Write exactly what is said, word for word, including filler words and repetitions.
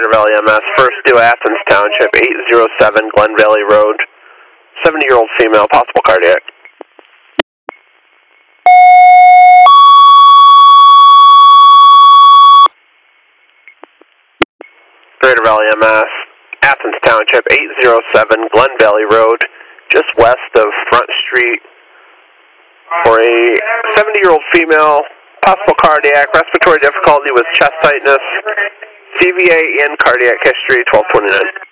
Greater Valley M S, first due Athens Township, eight oh seven Glen Valley Road, seventy-year-old female, possible cardiac. Greater Valley M S, Athens Township, eight oh seven Glen Valley Road, just west of Front Street, for a seventy-year-old female, possible cardiac, respiratory difficulty with chest tightness, C V A and cardiac history, twelve twenty-nine.